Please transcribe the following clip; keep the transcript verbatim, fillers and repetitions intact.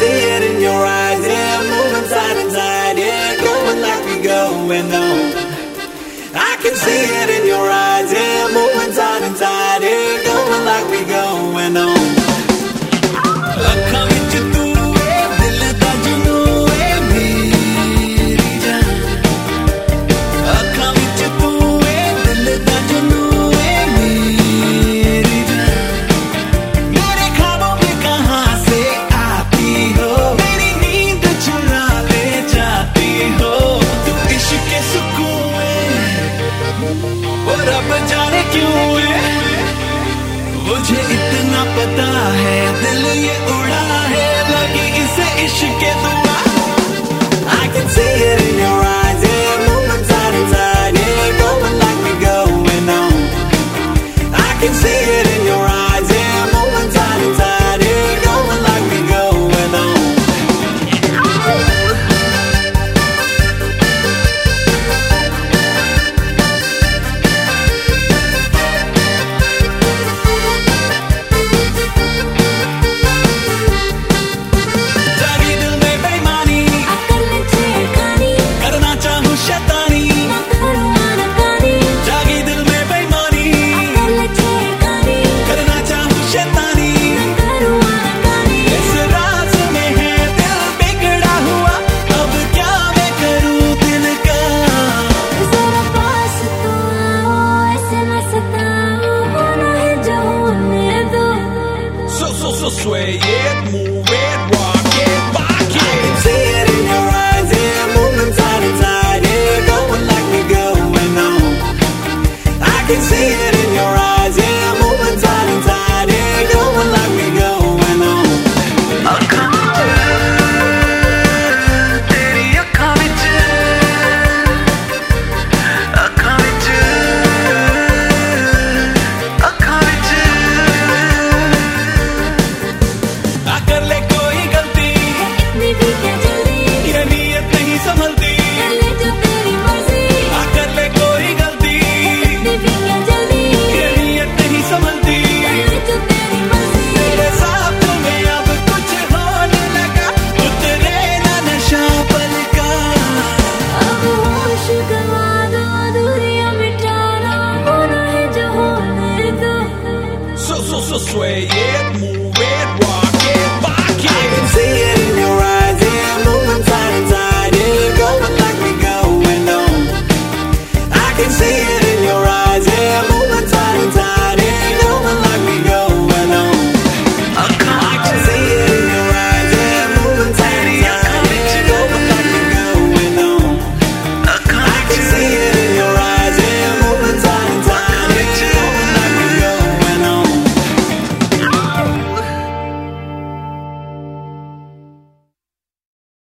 see it in your eyes, yeah, moving side and side, yeah, going like we going on. I can see it in your eyes, yeah, moving side and side, yeah, going like we going on. ਅੱਖਾਂ ਵਿੱਚ ਤੂੰ ਏ ਦਿਲ ਦਾ ਜਨੂੰ ਏ ਮੇਰੀ ਜਾਨ, ਅੱਖਾਂ ਵਿੱਚ ਤੂੰ ਏ ਦਿਲ ਦਾ ਜਨੂੰ ਏ ਮੇਰੀ ਜਾਨ, मेरे ख्वाबों में कहाँ से आती हो, मेरी नींद चुरा ले जाती हो, तू इश्क के सुकून है और अब जाने क्यों है, मुझे इतना पता है दिल ये उड़ा है लगी इसे इश्क के दुआ. I can see it in your eyes, yeah, moving side and side, yeah, going like we going on. I can see it in your eyes, yeah, moving side and side, yeah, going like we going on. जागी दिल में बेईमानी, करना चाहूं शैतानी, जागी दिल में बेईमानी, करना चाहूं शैतानी, इस राज में है दिल बिगड़ा हुआ, अब क्या मैं करूं दिल का. जरा पास तो आओ, ऐसे न सताओ, होना है जो होने दो. So, so, so sway it, move it, rock it, rock it. I can see it in your eyes, yeah, moving side and side, yeah, going like we going on. I can see it in your